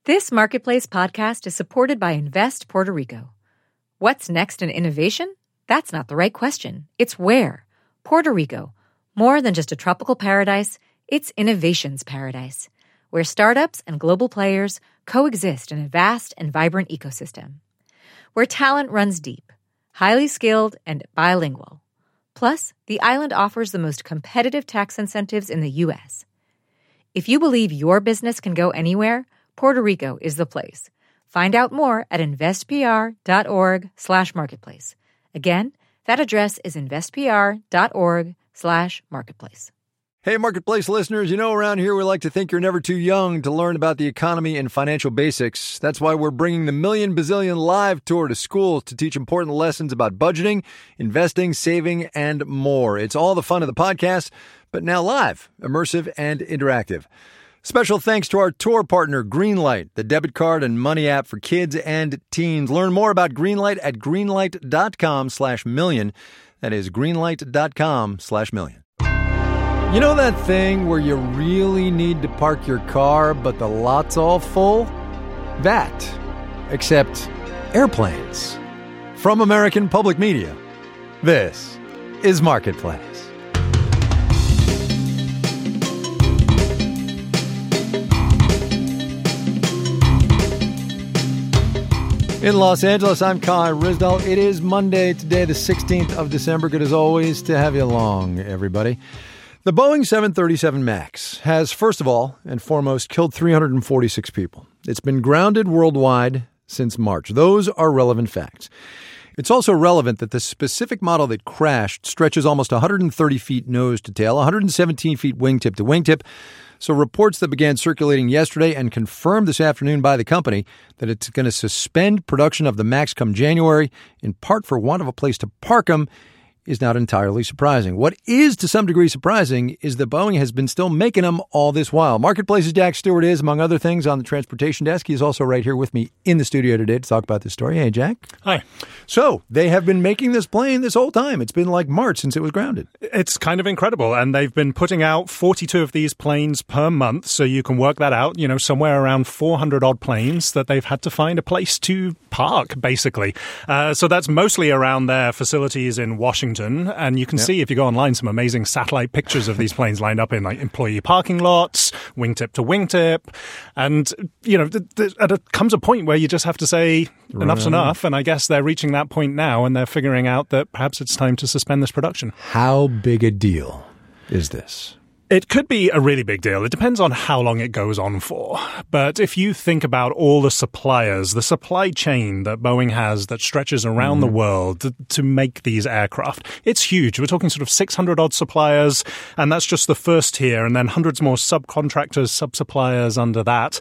This Marketplace podcast is supported by Invest Puerto Rico. What's next in innovation? That's not the right question. It's where. Puerto Rico. More than just a tropical paradise, it's innovation's paradise, where startups and global players coexist in a vast and vibrant ecosystem. Where talent runs deep, highly skilled, and bilingual. Plus, the island offers the most competitive tax incentives in the U.S. If you believe your business can go anywhere, Puerto Rico is the place. Find out more at investpr.org/marketplace. Again, that address is investpr.org/marketplace. Hey, Marketplace listeners, you know around here we like to think you're never too young to learn about the economy and financial basics. That's why we're bringing the Million Bazillion Live Tour to schools to teach important lessons about budgeting, investing, saving, and more. It's all the fun of the podcast, but now live, immersive, and interactive. Special thanks to our tour partner, Greenlight, the debit card and money app for kids and teens. Learn more about Greenlight at greenlight.com/million. That is greenlight.com/million. You know that thing where you really need to park your car, but the lot's all full? That, except airplanes. From American Public Media, this is Marketplace. In Los Angeles, I'm Kai Ryssdal. It is Monday today, the 16th of December. Good as always to have you along, everybody. The Boeing 737 MAX has, first of all and foremost, killed 346 people. It's been grounded worldwide since March. Those are relevant facts. It's also relevant that the specific model that crashed stretches almost 130 feet nose to tail, 117 feet wingtip to wingtip. So reports that began circulating yesterday and confirmed this afternoon by the company that it's going to suspend production of the MAX come January, in part for want of a place to park them, is not entirely surprising. What is to some degree surprising is that Boeing has been still making them all this while. Marketplace's Jack Stewart is, among other things, on the transportation desk. He's also right here with me in the studio today to talk about this story. Hey, Jack. Hi. So they have been making this plane this whole time. It's been like March since it was grounded. It's kind of incredible. And they've been putting out 42 of these planes per month. So you can work that out, somewhere around 400 odd planes that they've had to find a place to park, basically. So that's mostly around their facilities in Washington. And you can see, if you go online, some amazing satellite pictures of these planes lined up in like employee parking lots, wingtip to wingtip. And, there comes a point where you just have to say enough's enough. And I guess they're reaching that point now, and they're figuring out that perhaps it's time to suspend this production. How big a deal is this? It could be a really big deal. It depends on how long it goes on for. But if you think about all the suppliers, the supply chain that Boeing has that stretches around the world to make these aircraft, it's huge. We're talking sort of 600 odd suppliers, and that's just the first tier, and then hundreds more subcontractors, sub-suppliers under that.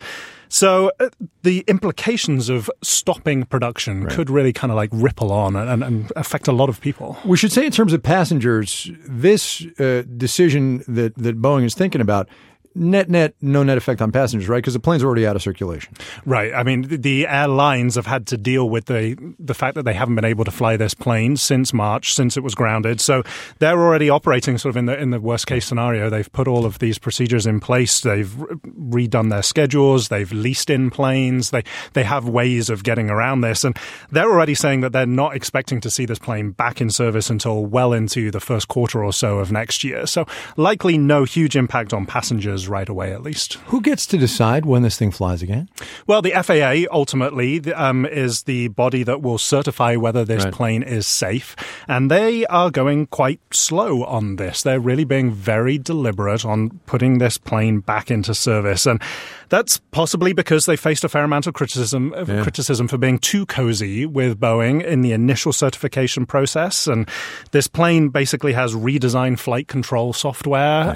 So the implications of stopping production could really kind of like ripple on and affect a lot of people. We should say in terms of passengers, this decision that Boeing is thinking about, no net effect on passengers, right? Because the plane's already out of circulation. Right. I mean, the airlines have had to deal with the fact that they haven't been able to fly this plane since March, since it was grounded. So they're already operating sort of in the worst case scenario. They've put all of these procedures in place. They've redone their schedules. They've leased in planes. They have ways of getting around this. And they're already saying that they're not expecting to see this plane back in service until well into the first quarter or so of next year. So likely no huge impact on passengers right away, at least. Who gets to decide when this thing flies again? Well, the FAA ultimately is the body that will certify whether this plane is safe, and they are going quite slow on this. They're really being very deliberate on putting this plane back into service, and that's possibly because they faced a fair amount of criticism for being too cozy with Boeing in the initial certification process. And this plane basically has redesigned flight control software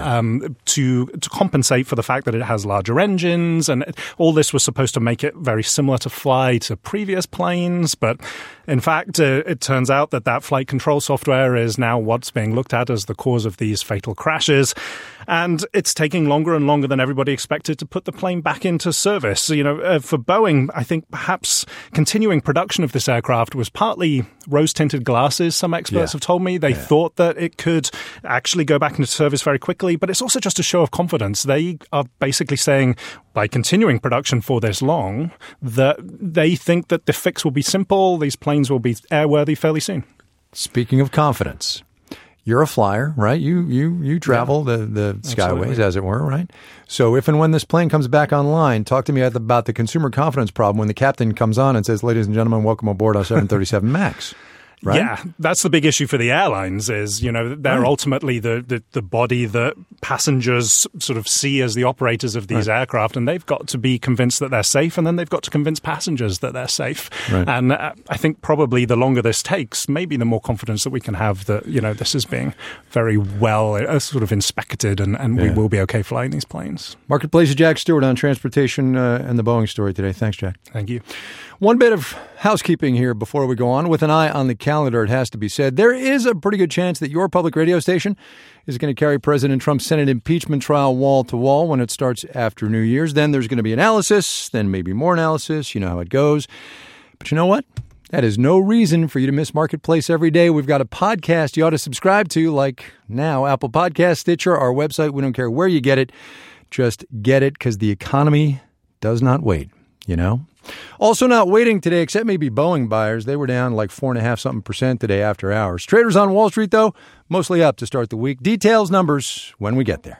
to compensate for the fact that it has larger engines. And all this was supposed to make it very similar to fly to previous planes. But in fact, it turns out that flight control software is now what's being looked at as the cause of these fatal crashes. And it's taking longer and longer than everybody expected to put the plane back into service. For Boeing, I think perhaps continuing production of this aircraft was partly rose-tinted glasses, some experts have told me. They thought that it could actually go back into service very quickly, but it's also just a show of confidence. They are basically saying, by continuing production for this long, that they think that the fix will be simple, these planes will be airworthy fairly soon. Speaking of confidence, you're a flyer, right? You travel the skyways, as it were, right? So if and when this plane comes back online, talk to me about the consumer confidence problem when the captain comes on and says, "Ladies and gentlemen, welcome aboard our 737 MAX." Right? Yeah, that's the big issue for the airlines is, they're ultimately the body that passengers sort of see as the operators of these aircraft, and they've got to be convinced that they're safe, and then they've got to convince passengers that they're safe. Right. And I think probably the longer this takes, maybe the more confidence that we can have that, this is being very well sort of inspected and we will be okay flying these planes. Marketplace's Jack Stewart on transportation and the Boeing story today. Thanks, Jack. Thank you. One bit of housekeeping here before we go on. With an eye on the calendar, it has to be said, there is a pretty good chance that your public radio station is going to carry President Trump's Senate impeachment trial wall to wall when it starts after New Year's. Then there's going to be analysis, then maybe more analysis. You know how it goes. But you know what? That is no reason for you to miss Marketplace every day. We've got a podcast you ought to subscribe to, like now, Apple Podcasts, Stitcher, our website. We don't care where you get it. Just get it, because the economy does not wait, Also not waiting today, except maybe Boeing buyers. They were down like 4.5% today after hours. Traders on Wall Street, though, mostly up to start the week. Details, numbers, when we get there.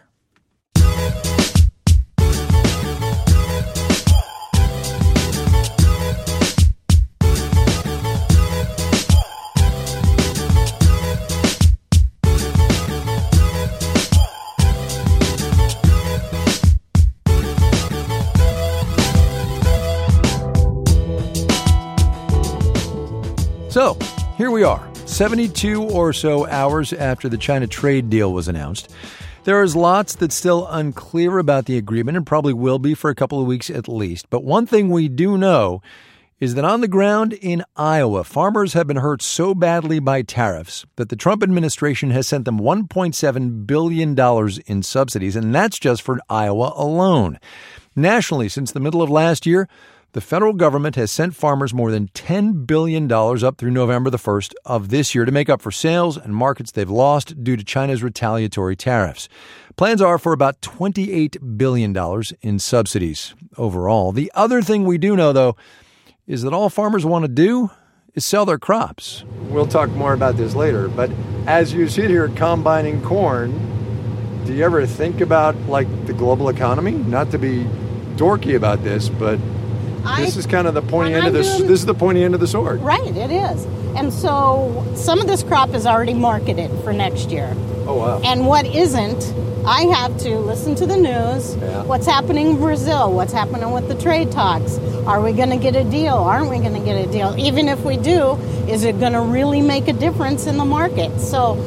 So, here we are, 72 or so hours after the China trade deal was announced. There is lots that's still unclear about the agreement and probably will be for a couple of weeks at least. But one thing we do know is that on the ground in Iowa, farmers have been hurt so badly by tariffs that the Trump administration has sent them $1.7 billion in subsidies, and that's just for Iowa alone. Nationally, since the middle of last year, the federal government has sent farmers more than $10 billion up through November the 1st of this year to make up for sales and markets they've lost due to China's retaliatory tariffs. Plans are for about $28 billion in subsidies overall. The other thing we do know, though, is that all farmers want to do is sell their crops. We'll talk more about this later, but as you sit here combining corn, do you ever think about, the global economy? Not to be dorky about this, but this is kind of the pointy end of this. This is the pointy end of the sword. Right, it is. And so some of this crop is already marketed for next year. Oh, wow. And what isn't, I have to listen to the news. Yeah. What's happening in Brazil? What's happening with the trade talks? Are we going to get a deal? Aren't we going to get a deal? Even if we do, is it going to really make a difference in the market? So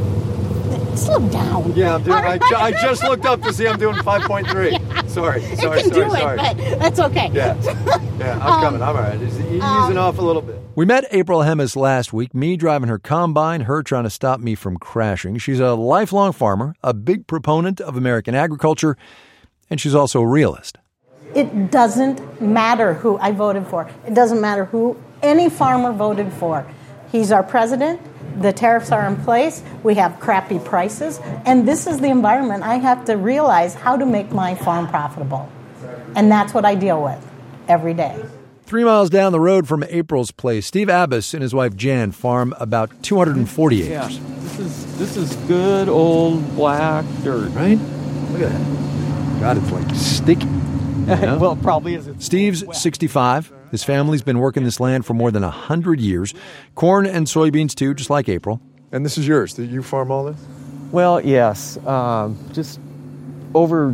slow down. Yeah, I'm doing. I just looked up to see I'm doing 5.3. Yeah. Sorry. But that's okay. Yeah, I'm coming. I'm all right. Just easing off a little bit. We met April Hemis last week, me driving her combine, her trying to stop me from crashing. She's a lifelong farmer, a big proponent of American agriculture, and she's also a realist. It doesn't matter who I voted for. It doesn't matter who any farmer voted for. He's our president. The tariffs are in place. We have crappy prices. And this is the environment I have to realize how to make my farm profitable. And that's what I deal with every day. 3 miles down the road from April's place, Steve Abbas and his wife Jan farm about 240 acres. Yeah, this is good old black dirt. Right? Look at that. God, it's like sticky. Well, it probably is. Steve's 65. His family's been working this land for more than 100 years. Corn and soybeans, too, just like April. And this is yours. Did you farm all this? Well, yes. Just over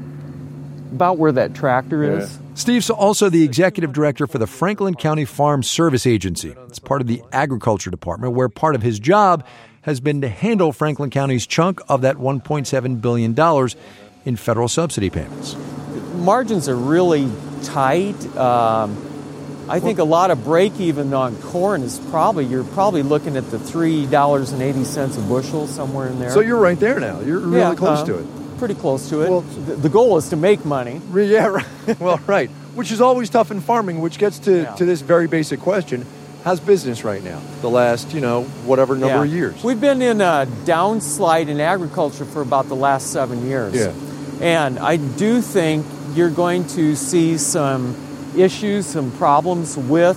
about where that tractor is. Yeah. Steve's also the executive director for the Franklin County Farm Service Agency. It's part of the Agriculture Department, where part of his job has been to handle Franklin County's chunk of that $1.7 billion in federal subsidy payments. Margins are really tight. I think a lot of break-even on corn is you're probably looking at the $3.80 a bushel, somewhere in there. So you're right there now. You're really close to it. pretty close to it. Well, the goal is to make money. Yeah, right. Well, right. Which is always tough in farming, which gets to this very basic question. How's business right now? The last, whatever number of years. We've been in a downslide in agriculture for about the last 7 years. Yeah. And I do think you're going to see some issues, some problems with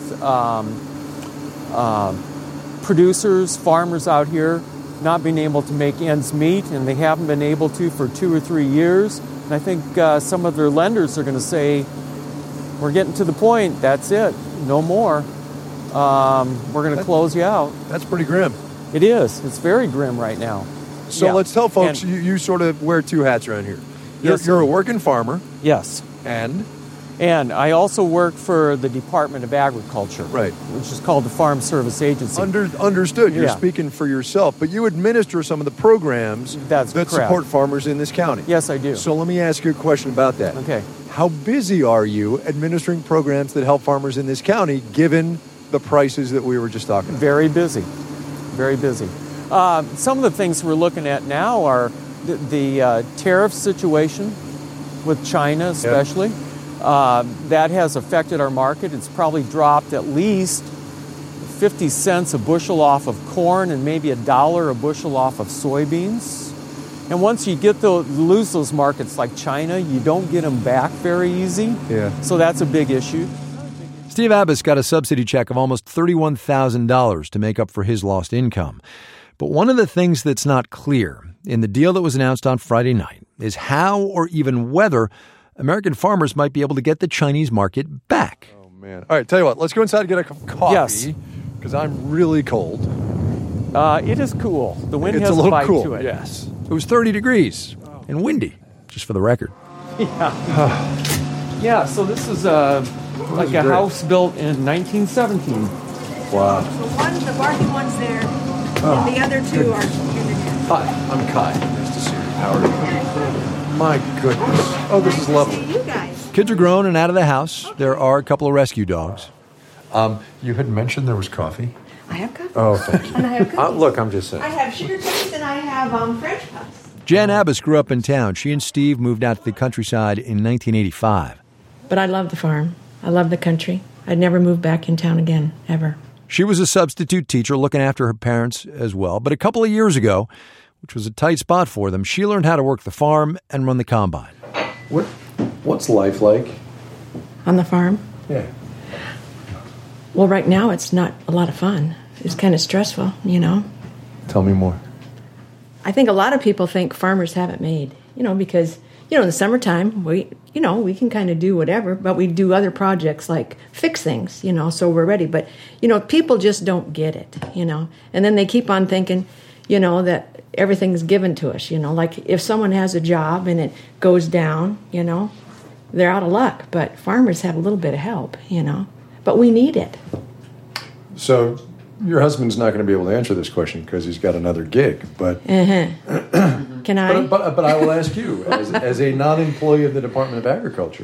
producers, farmers out here not being able to make ends meet, and they haven't been able to for 2 or 3 years. And I think some of their lenders are going to say, we're getting to the point, that's it, no more. We're going to close you out. That's pretty grim. It is. It's very grim right now. So let's tell folks, you sort of wear two hats around here. You're a working farmer. Yes. And I also work for the Department of Agriculture, right, which is called the Farm Service Agency. Understood. You're speaking for yourself, but you administer some of the programs that support farmers in this county. Yes, I do. So let me ask you a question about that. Okay. How busy are you administering programs that help farmers in this county, given the prices that we were just talking about? Very busy. Very busy. Some of the things we're looking at now are the tariff situation with China especially. Yep. That has affected our market. It's probably dropped at least 50 cents a bushel off of corn and maybe $1 a bushel off of soybeans. And once you lose those markets like China, you don't get them back very easy. Yeah. So that's a big issue. Steve Abbas got a subsidy check of almost $31,000 to make up for his lost income. But one of the things that's not clear in the deal that was announced on Friday night is how or even whether American farmers might be able to get the Chinese market back. Oh, man. All right, tell you what, let's go inside and get a cup of coffee. Yes. Because I'm really cold. It is cool. The wind has a little bite cool. to it. Yes. It was 30 degrees and windy, just for the record. Yeah. Yeah, so this is like a house built in 1917. Wow. So the barking one's there, and the other two are in the net. Hi, I'm Kai. Nice to see you. Howard. My goodness. Oh, this is lovely. See you guys. Kids are grown and out of the house. There are a couple of rescue dogs. You had mentioned there was coffee. I have coffee. Oh, thank you. And I have cookies. Look, I'm just saying. I have sugar cookies and I have French puffs. Jan Abbas grew up in town. She and Steve moved out to the countryside in 1985. But I love the farm. I love the country. I'd never move back in town again, ever. She was a substitute teacher looking after her parents as well. But a couple of years ago, which was a tight spot for them, she learned how to work the farm and run the combine. What's life like? On the farm? Yeah. Well, right now it's not a lot of fun. It's kind of stressful, Tell me more. I think a lot of people think farmers have it made, because, in the summertime, we can kind of do whatever, but we do other projects like fix things, so we're ready. But, people just don't get it, and then they keep on thinking, that everything's given to us, like if someone has a job and it goes down, they're out of luck. But farmers have a little bit of help, but we need it. So your husband's not going to be able to answer this question because he's got another gig, but... Can I? But I will ask you, as a non-employee of the Department of Agriculture,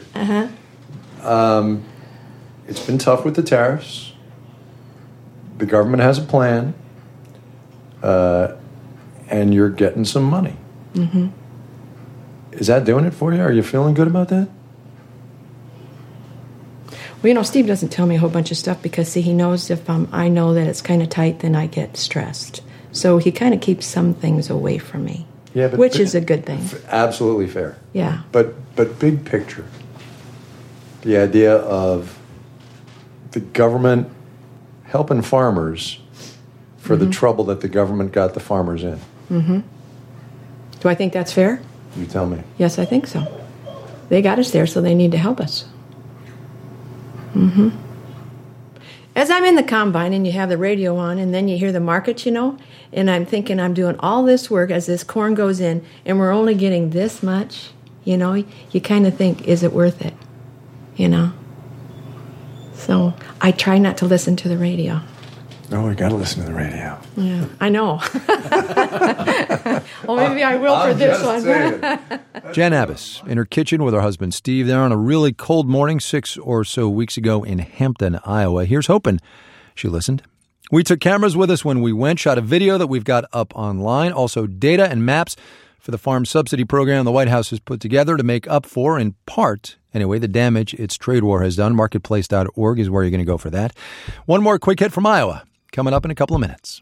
it's been tough with the tariffs. The government has a plan, and you're getting some money. Mm-hmm. Is that doing it for you? Are you feeling good about that? Well, Steve doesn't tell me a whole bunch of stuff because, he knows if I know that it's kind of tight, then I get stressed. So he kind of keeps some things away from me, which is a good thing. Absolutely fair. Yeah. But big picture, the idea of the government helping farmers for the trouble that the government got the farmers in. Mm-hmm. Do I think that's fair? You tell me. Yes, I think so. They got us there, so they need to help us. Mm-hmm. As I'm in the combine and you have the radio on and then you hear the markets, and I'm thinking I'm doing all this work as this corn goes in and we're only getting this much, you kind of think, is it worth it? So I try not to listen to the radio. Oh, we got to listen to the radio. Yeah, I know. Well, maybe I will for this one. Jan Abbas in her kitchen with her husband Steve. They're on a really cold morning 6 or so weeks ago in Hampton, Iowa. Here's hoping she listened. We took cameras with us when we went, shot a video that we've got up online, also data and maps for the farm subsidy program the White House has put together to make up for, in part, anyway, the damage its trade war has done. Marketplace.org is where you're going to go for that. One more quick hit from Iowa coming up in a couple of minutes.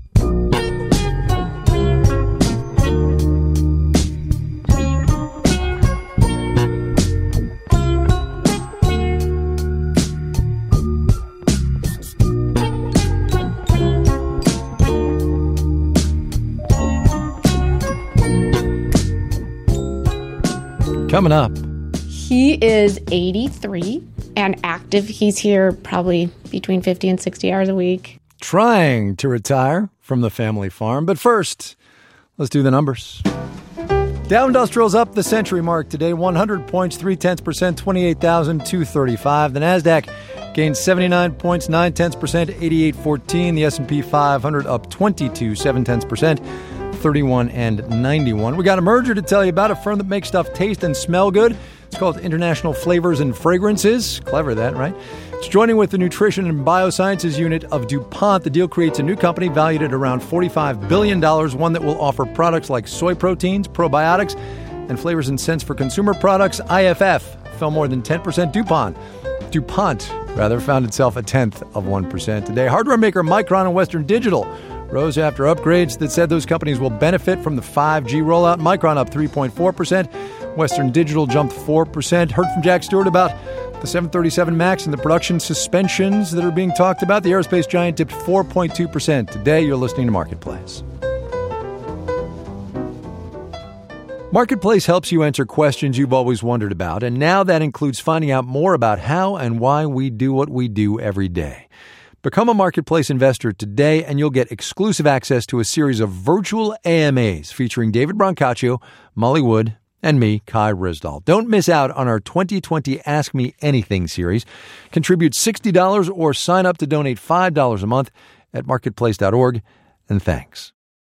Coming up. He is 83 and active. He's here probably between 50 and 60 hours a week. Trying to retire from the family farm. But first, let's do the numbers. Dow Industrial's up the century mark today, 100 points, 0.3%, 28,235. The NASDAQ gained 79 points, 0.9%, 8814. The S&P 500 up 22, 0.7%. 31 and 91. We got a merger to tell you about, a firm that makes stuff taste and smell good. It's called International Flavors and Fragrances. Clever that, right? It's joining with the Nutrition and Biosciences unit of DuPont. The deal creates a new company valued at around $45 billion, one that will offer products like soy proteins, probiotics, and flavors and scents for consumer products. IFF fell more than 10%. DuPont found itself a 1/10% today. Hardware maker Micron and Western Digital rose after upgrades that said those companies will benefit from the 5G rollout. Micron up 3.4%. Western Digital jumped 4%. Heard from Jack Stewart about the 737 MAX and the production suspensions that are being talked about. The aerospace giant dipped 4.2%. Today, you're listening to Marketplace. Marketplace helps you answer questions you've always wondered about, and now that includes finding out more about how and why we do what we do every day. Become a Marketplace investor today, and you'll get exclusive access to a series of virtual AMAs featuring David Brancaccio, Molly Wood, and me, Kai Ryssdal. Don't miss out on our 2020 Ask Me Anything series. Contribute $60 or sign up to donate $5 a month at marketplace.org, and thanks.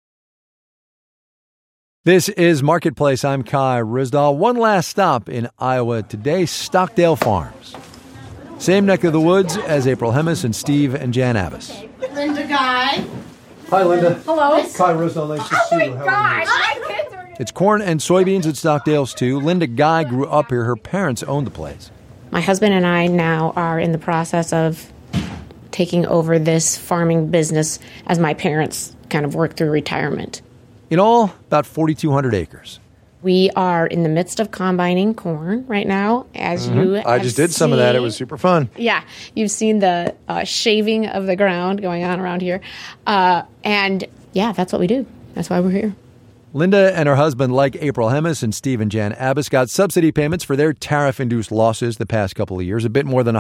This is Marketplace. I'm Kai Ryssdal. One last stop in Iowa today, Stockdale Farms. Same neck of the woods as April Hemis and Steve and Jan Abbas. Linda Guy. Hi, Linda. Hello. Kai Ryssdal, nice to see you. My kids are... It's corn and soybeans at Stockdale's, too. Linda Guy grew up here. Her parents owned the place. My husband and I now are in the process of taking over this farming business as my parents kind of work through retirement. In all, about 4,200 acres. We are in the midst of combining corn right now, as you I just did some of that. It was super fun. Yeah, you've seen the shaving of the ground going on around here. And yeah, that's what we do. That's why we're here. Linda and her husband, like April Hemis and Steve and Jan Abbas, got subsidy payments for their tariff-induced losses the past couple of years, a bit more than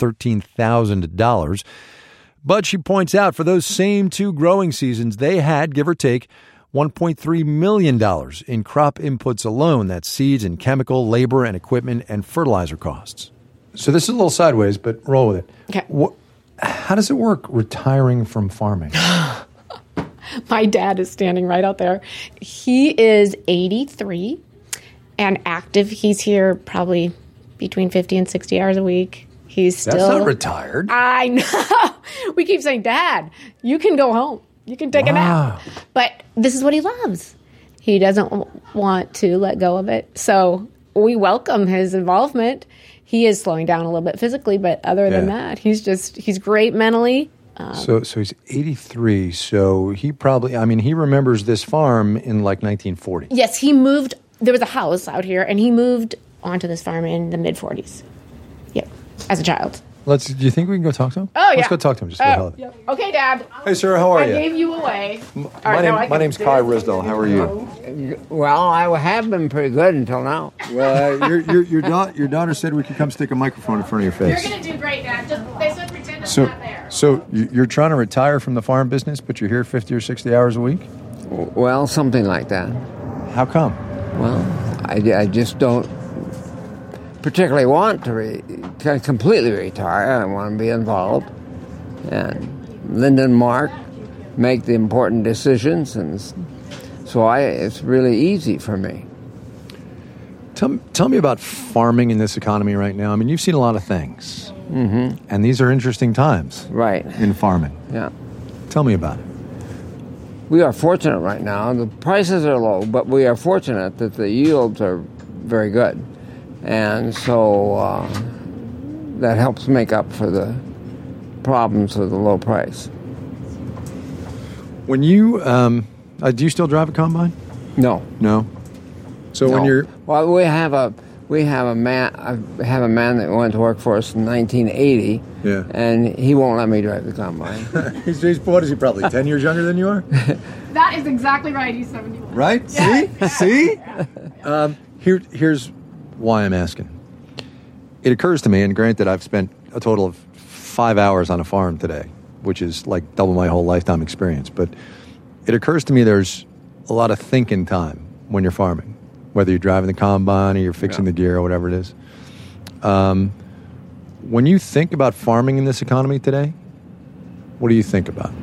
$113,000. But she points out, for those same two growing seasons, they had, give or take, $1.3 million in crop inputs alone. That's seeds and chemical, labor and equipment, and fertilizer costs. So this is a little sideways, but roll with it. Okay. How does it work, retiring from farming? My dad is standing right out there. He is 83 and active. He's here probably between 50 and 60 hours a week. That's not retired. I know. We keep saying, Dad, you can go home. You can take a nap. But this is what he loves. He doesn't want to let go of it. So we welcome his involvement. He is slowing down a little bit physically, but other than that, he's great mentally. So he's 83. So he probably, he remembers this farm in like 1940. Yes, he moved. There was a house out here, and he moved onto this farm in the mid-40s. Yep, as a child. Do you think we can go talk to him? Oh, yeah. Let's go talk to him. Just for the hell of it. Yep. Okay, Dad. Hey, sir, how are you? I gave you away. My name's Kai Ryssdal. How are you? Well, I have been pretty good until now. Well, your daughter said we could come stick a microphone in front of your face. You're going to do great, Dad. Just basically pretend it's not there. So you're trying to retire from the farm business, but you're here 50 or 60 hours a week? Well, something like that. How come? Well, I just don't particularly want to completely retire. I want to be involved. And Linda and Mark make the important decisions, and so it's really easy for me. Tell me about farming in this economy right now. You've seen a lot of things. Mm-hmm. And these are interesting times. Right. In farming. Yeah. Tell me about it. we are fortunate right now. The prices are low, but we are fortunate that the yields are very good. And so that helps make up for the problems of the low price. When you, do you still drive a combine? No. No? So No. when you're... Well, we have a man that went to work for us in 1980, Yeah. and he won't let me drive the combine. he's, what is he, probably 10 years younger than you are? That is exactly right. He's 71. Right? See? See? Here's why I'm asking. It occurs to me, and granted, I've spent a total of 5 hours on a farm today, which is like double my whole lifetime experience, but it occurs to me there's a lot of thinking time when you're farming, whether you're driving the combine or you're fixing the gear or whatever it is. When you think about farming in this economy today, what do you think about?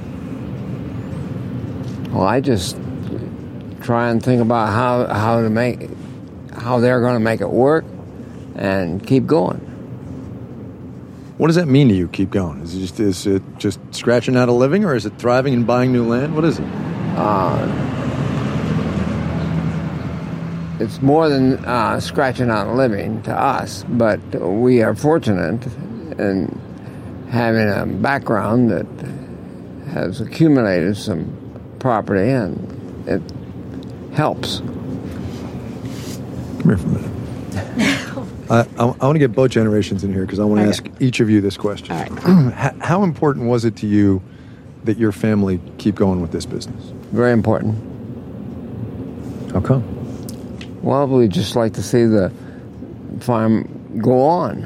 Well, I just try and think about how they're going to make it work and keep going. What does that mean to you, keep going? Is it just scratching out a living, or is it thriving and buying new land? What is it? It's more than scratching out a living to us, but we are fortunate in having a background that has accumulated some property, and it helps. Come here for a minute. I want to get both generations in here because I want to ask each of you this question. All right. How important was it to you that your family keep going with this business? Very important. How come? Well, we just like to see the farm go on.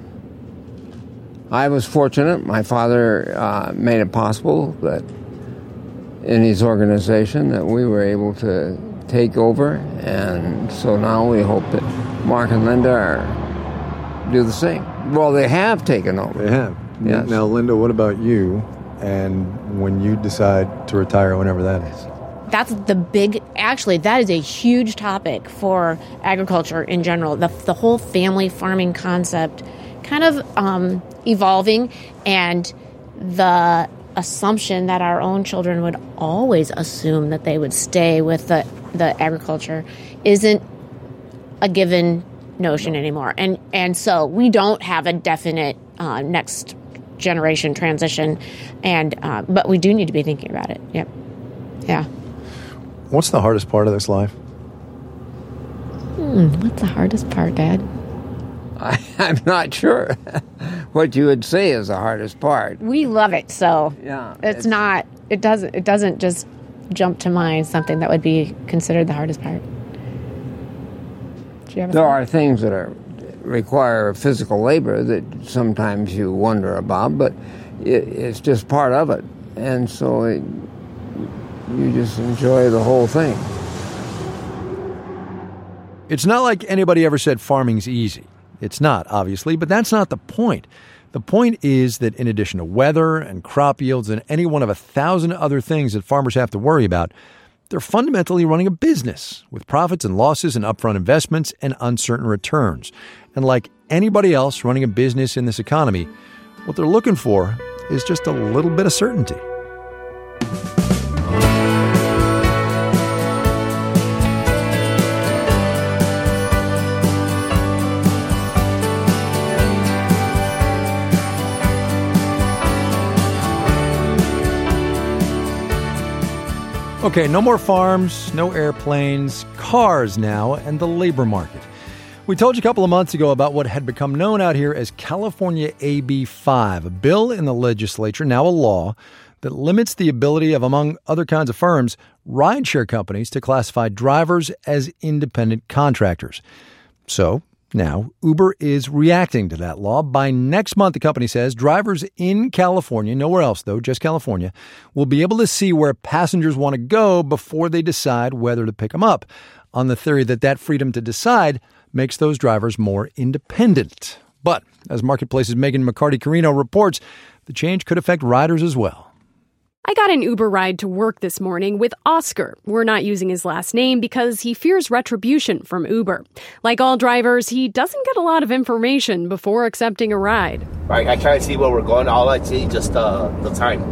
I was fortunate. My father made it possible that in his organization that we were able to take over, and so now we hope that Mark and Linda do the same. Well, they have taken over. They have. Yes. Now, Linda, what about you and when you decide to retire, whenever that is? That's that is a huge topic for agriculture in general. The whole family farming concept kind of evolving, and the assumption that our own children would always assume that they would stay with the agriculture isn't a given notion anymore. And so we don't have a definite next generation transition, but we do need to be thinking about it. Yep. Yeah. What's the hardest part of this life? What's the hardest part, Dad? I'm not sure what you would say is the hardest part. We love it, so Yeah, it doesn't just jump to mind something that would be considered the hardest part. Do you have a There thought? are things that require physical labor that sometimes you wonder about, but it's just part of it, and so you just enjoy the whole thing. It's not like anybody ever said farming's easy. It's not, obviously, but that's not the point. The point is that in addition to weather and crop yields and any one of 1,000 other things that farmers have to worry about, they're fundamentally running a business with profits and losses and upfront investments and uncertain returns. And like anybody else running a business in this economy, what they're looking for is just a little bit of certainty. Okay, no more farms, no airplanes, cars now, and the labor market. We told you a couple of months ago about what had become known out here as California AB 5, a bill in the legislature, now a law, that limits the ability of, among other kinds of firms, rideshare companies to classify drivers as independent contractors. So now, Uber is reacting to that law. By next month, the company says, drivers in California, nowhere else though, just California, will be able to see where passengers want to go before they decide whether to pick them up, on the theory that that freedom to decide makes those drivers more independent. But, as Marketplace's Megan McCarty-Carino reports, the change could affect riders as well. I got an Uber ride to work this morning with Oscar. We're not using his last name because he fears retribution from Uber. Like all drivers, he doesn't get a lot of information before accepting a ride. I can't see where we're going. All I see is just the time.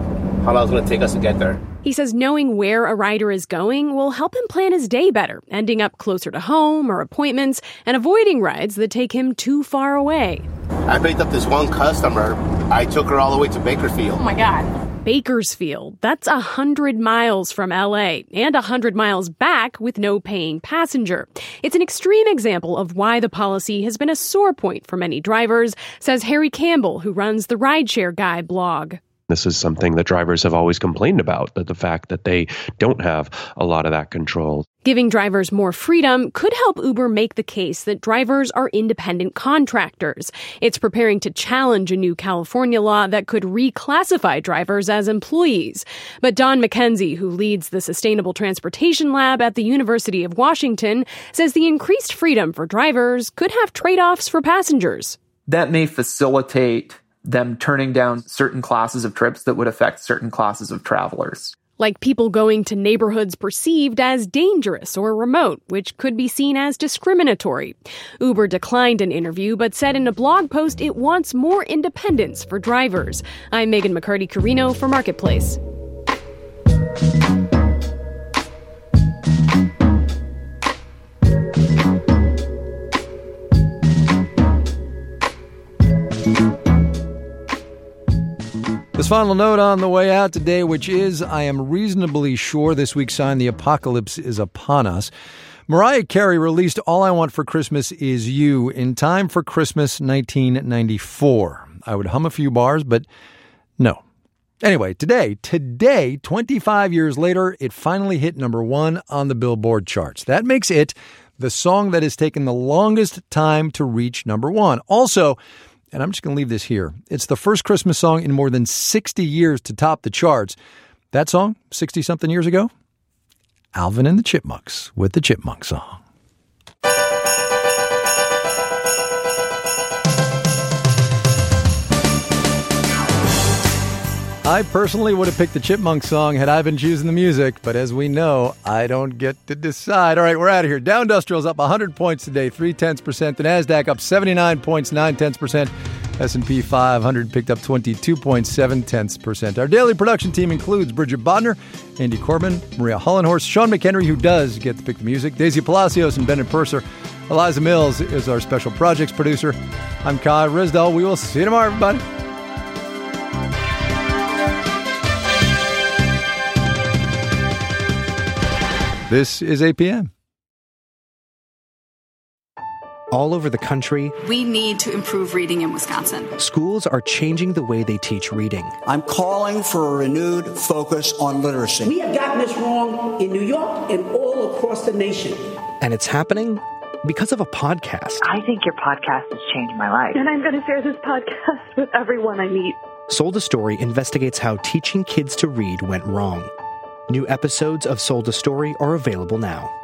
how long it's going to take us to get there. He says knowing where a rider is going will help him plan his day better, ending up closer to home or appointments and avoiding rides that take him too far away. I picked up this one customer. I took her all the way to Bakersfield. Oh, my God. Bakersfield. That's 100 miles from L.A. and 100 miles back with no paying passenger. It's an extreme example of why the policy has been a sore point for many drivers, says Harry Campbell, who runs the Rideshare Guy blog. This is something that drivers have always complained about, that the fact that they don't have a lot of that control. Giving drivers more freedom could help Uber make the case that drivers are independent contractors. It's preparing to challenge a new California law that could reclassify drivers as employees. But Don McKenzie, who leads the Sustainable Transportation Lab at the University of Washington, says the increased freedom for drivers could have trade-offs for passengers. That may facilitate them turning down certain classes of trips that would affect certain classes of travelers. Like people going to neighborhoods perceived as dangerous or remote, which could be seen as discriminatory. Uber declined an interview, but said in a blog post it wants more independence for drivers. I'm Megan McCarty-Carino for Marketplace. This final note on the way out today, which is, I am reasonably sure this week's sign the apocalypse is upon us. Mariah Carey released All I Want for Christmas Is You in time for Christmas 1994. I would hum a few bars, but no. Anyway, today, 25 years later, it finally hit number 1 on the Billboard charts. That makes it the song that has taken the longest time to reach number 1. Also, and I'm just going to leave this here, it's the first Christmas song in more than 60 years to top the charts. That song, 60-something years ago, Alvin and the Chipmunks with the Chipmunk Song. I personally would have picked the Chipmunk Song had I been choosing the music, but as we know, I don't get to decide. All right, we're out of here. Dow Industrial's up 100 points today, 0.3%. The NASDAQ up 79 points, 0.9%. S&P 500 picked up 22.7%. Our daily production team includes Bridget Bodner, Andy Corbin, Maria Hollenhorst, Sean McHenry, who does get to pick the music, Daisy Palacios, and Bennett Purser. Eliza Mills is our special projects producer. I'm Kai Risdell. We will see you tomorrow, everybody. This is APM. All over the country, we need to improve reading in Wisconsin. Schools are changing the way they teach reading. I'm calling for a renewed focus on literacy. We have gotten this wrong in New York and all across the nation. And it's happening because of a podcast. I think your podcast has changed my life. And I'm going to share this podcast with everyone I meet. Sold a Story investigates how teaching kids to read went wrong. New episodes of Sold a Story are available now.